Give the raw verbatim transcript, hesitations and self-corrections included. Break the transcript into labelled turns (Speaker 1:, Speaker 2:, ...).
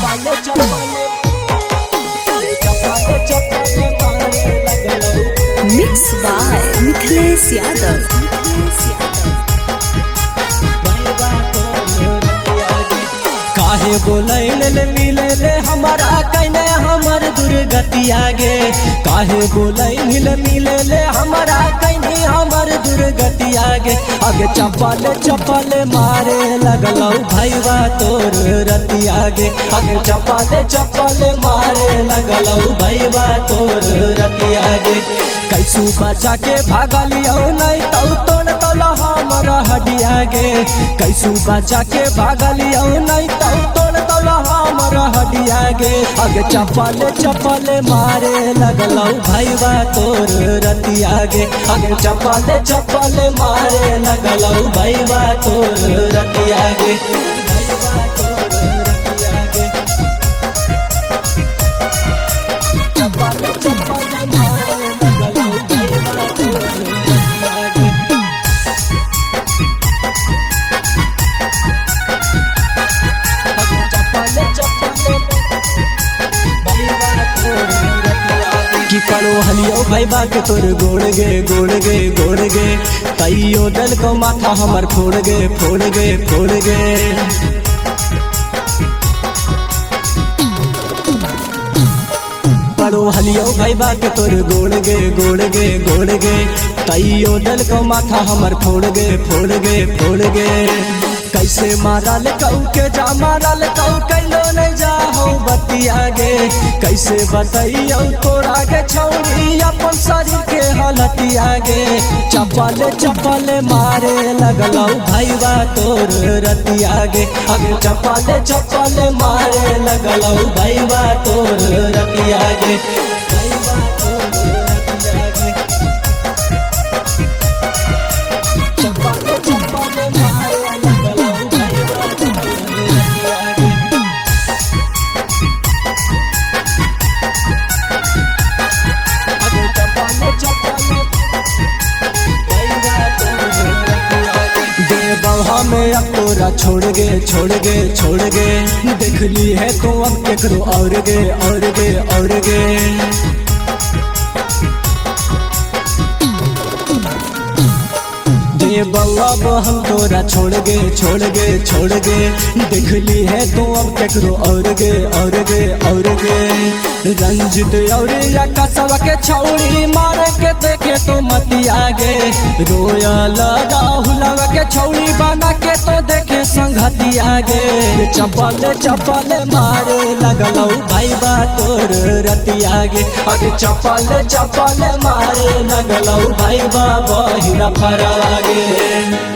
Speaker 1: चप्पल चप्पल चप्पल चप्पल मारे लगलो।
Speaker 2: Mix by Mithilesh Yadav.
Speaker 1: काहे बोले ले मिले ले हमारा कने हमर दुर्गति आगे। काहे बोले ले मिले ले हमारा कने हमर दुर्गति आगे। आगे चप्पल चप्पल मारे लगलो भैया तोर रति आगे। आगे चप्पल चप्पल मारे लगलो भैया तोर रति आगे। कैसू बचा के भागलियो नहीं तो तोड़ तोला हमारा हड्डी आगे। कैसू बचा के भागलियो नहीं तो तोड़ तोला हमारा हड्डी आगे। आगे चप्पल चप्पल मारे लगलो भैया तोर रति आगे। आगे चप्पल चप्पल मारे लगलो भैया तोर रति आगे। भैया तोर रति आगे। चप्पल चप्पल मारे लगलो भैया तोर रति आगे। कि करो हलियो भाई बाग तोर गोड़ गे गोड़ गे गोड़ गे। तैयो दल को माथा हमर फोड़ गे फोड़ गे फोड़ गे। करो हलियो भाई बाग तोर गोड़ गे गोड़ गे गोड़ गे। तैयो दल को माथा हमर फोड़ गे फोड़ गे फोड़ गे। कैसे मारल कऊ के जा मारल कऊ कैलो नहीं जा हो बत्ती आगे। कैसे बताइयो तोरा के छौरी अपन शरीर के हालती आगे। चप्पल चप्पल मारे लगलो भैया तोर रति आगे। आगे चप्पल चप्पल मारे लगलो भैया तोर रति आगे। भैया तोर रति आगे। चप्पल चप्पल मारे लगलो भैया तोर रति आगे। में अब तोरा छोड़ गे छोड़ गे छोड़ गे। देख ली है तो अब केकरो और गे और गे और गे। दे बउआ हम तोरा छोड़ गे छोड़ गे छोड़ गे। देख ली है तो अब केकरो और गे और गे और गे। रंजित और कसवा के छौड़ी मारे के देखे तो मती आगे। रोयल राहुल के छौड़ी बना के तो देखे संगति आगे। चप्पल चप्पल मारे लगलो भैया तोर रति आगे। आगे चप्पल चप्पल मारे लगलो भैया बहिरा फर आगे।